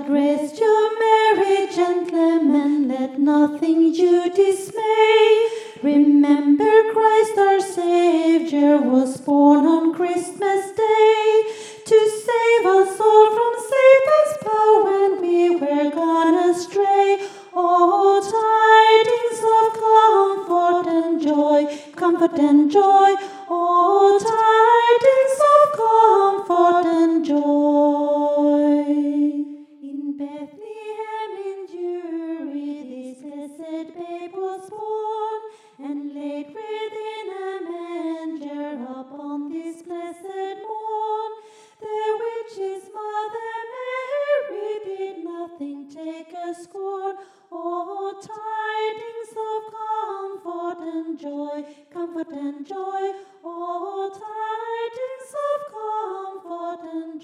grace to Mary, gentlemen, let nothing you dismay. Remember Christ our Savior was born on Christmas Day to save us all from Satan's power when we were gone astray. Oh, tidings of comfort and joy, comfort and joy. Oh, tidings of comfort and joy. In Bethlehem in Jewry this blessed babe was born, and laid within a manger upon this blessed morn. The witch's mother Mary did nothing take a scorn. Oh, tidings of comfort and joy, comfort and joy. Oh, tidings of comfort and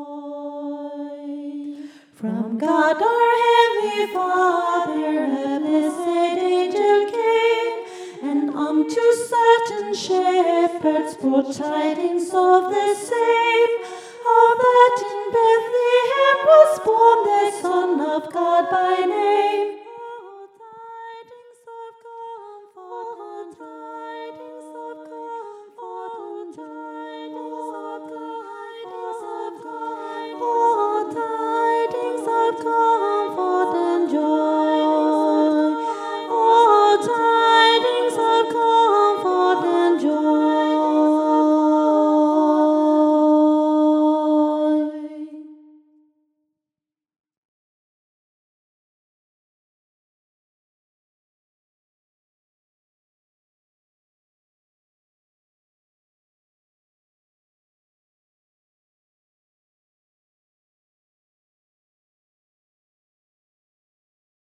joy. From God our Heavenly Father a blessed angel came, and unto certain shepherds brought tidings of the same, how that in Bethlehem